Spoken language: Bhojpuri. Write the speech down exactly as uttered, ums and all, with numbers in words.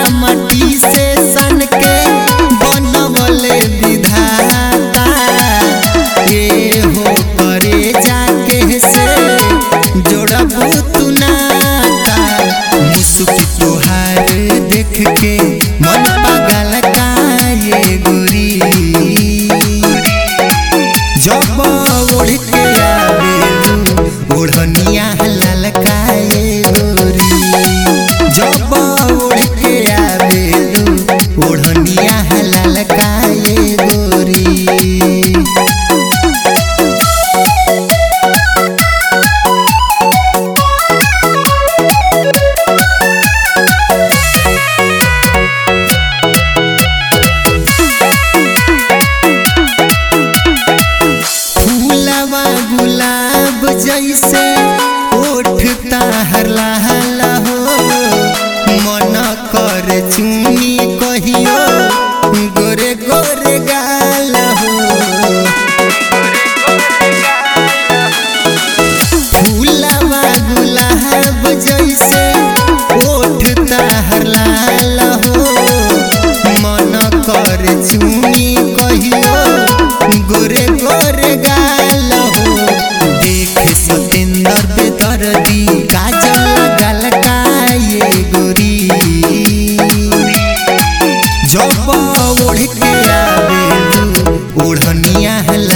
मटी से सन के बनवले विधाता ये हो करे जाके से जोड़ब तू नाता। मुस्की तोहार देख के मन पागल का ये गोरी जब ओढ़ के आवेलू ओढ़निया लाल का ये गोरी जब ओढ़ के आवेलू ओढ़निया लाल का ये गोरी। गुलाब जैसे ओठता हरला हला हो मन कर चुनी कहियो गोरे गोरे गाल हो। फूलवा गुलाब जैसे ओठता हरला हला हो मन कर चुनी कहियो गोरे गोरे गाल हो। देख सतेंद्र बेदर्दी काजल गल का ये गोरी जब ओढ़ के आवेलू ओढ़निया